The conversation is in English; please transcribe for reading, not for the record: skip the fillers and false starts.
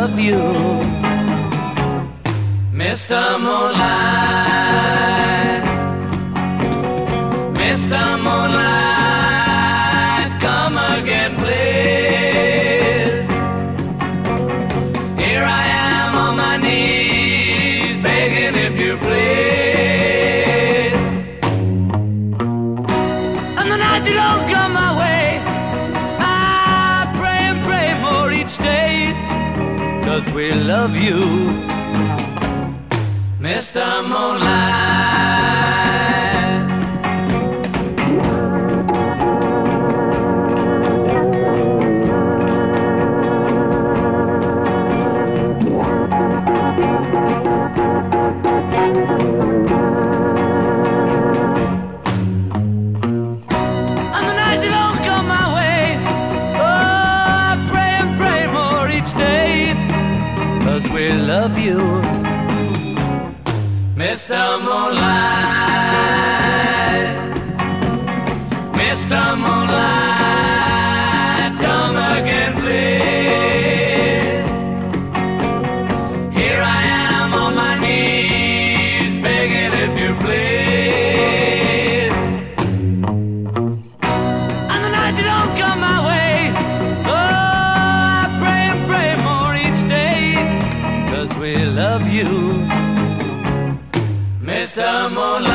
love you. Mr. Moonlight, Mr. Moonlight, come again, please. Here I am on my knees, begging if you please. And the night you don't come my way, I pray and pray more each day, 'cause we love you, Mr. Moonlight. On the night you don't come my way, oh, I pray and pray more each day, 'cause we love you, Mr. Moonlight, Mr. Moonlight, come again, please. Here I am on my knees, begging if you please. On the night you don't come my way, oh, I pray and pray more each day, 'cause we love you, Mr. Moonlight.